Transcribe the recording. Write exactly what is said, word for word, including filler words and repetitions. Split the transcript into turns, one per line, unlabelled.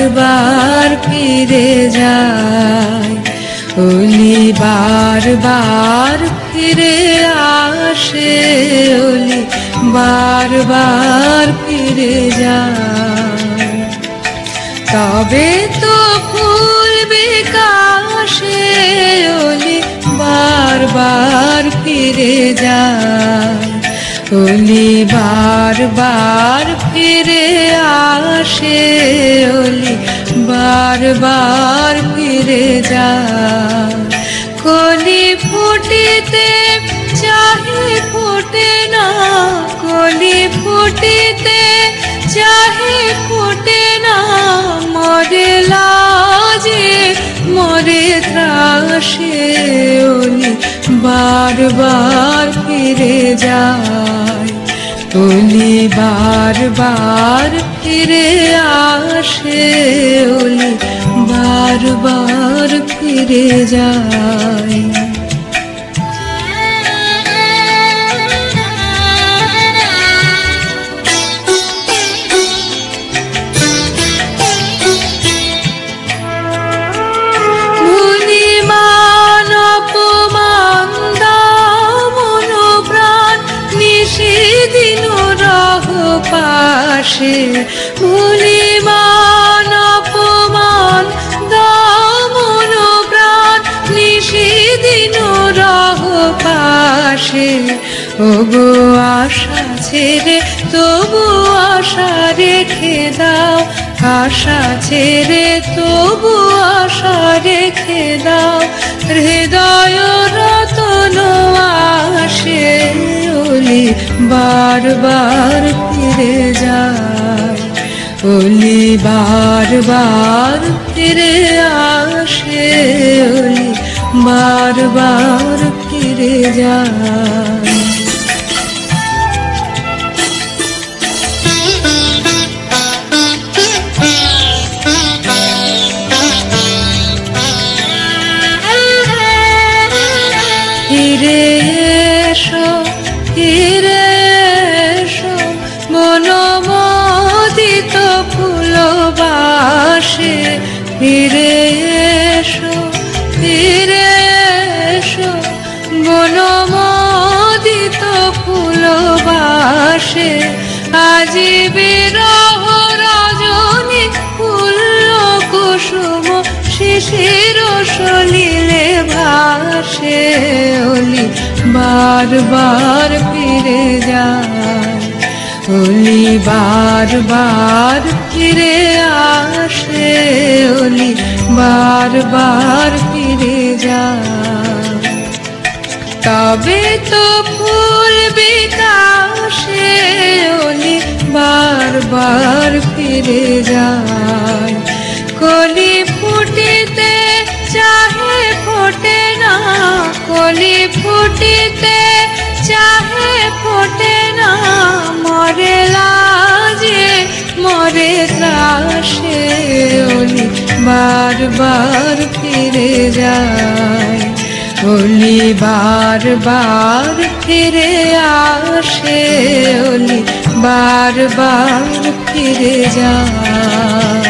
বার ফিরে যায়, ওলি বার বার ফিরে আসে, ওলি বার বার ফিরে যায়। তবে তো ফুল বিকাশে ওলি বার বার ফিরে যায়, ওলি বার বার ফিরে আসে, ওলি বার বার ফিরে যায়। কলি ফুটিতে চাহে ফোটে না, কলি ফুটিতে চাহে ফোটে না, মরে লাজে মরে ত্রাসে, ওলি বার বার ফিরে যায়, ওলি বার বার ফিরে আসে, ওলি বার বার ফিরে যায়। পাশে ভুলিমান অপমান দমন প্রাণ নিশিদিন রহ পাশে, ওগো আশা ছেড়ে তবু আশা রেখে দাও, আশা ছেড়ে তবু আশা রেখে দাও, হৃদয় রতন আসে, ওলি বার বার ফিরে যায়, ওলি বার বার ফিরে আসে, ওলি বার বার ফিরে যায়। ফিরে এসো ফিরে এসো মনোমোদিত ফুলবাসে, ফিরে এসো ফিরে এসো মনোমোদিত ফুলবাসে, আজি বিরহ রজনী ফুল কুসুম শিশির সলিলে ভাসে, ওলি বার বার ফিরে যায়, ওলি বার বার ফিরে আসে, ওলি বার বার ফিরে যায়। তবে তো ফুল বিকাশে ওলি বার বার ফিরে যায়, কলি ফুটিতে চাহে ফোটে না, কলি ফুটিতে চাহে ফোটে না, মরে লাজে মরে ত্রাসে, ওলি বার বার ফিরে যায়, ওলি বার বার ফিরে আসে, ওলি বার বার ফিরে যায়।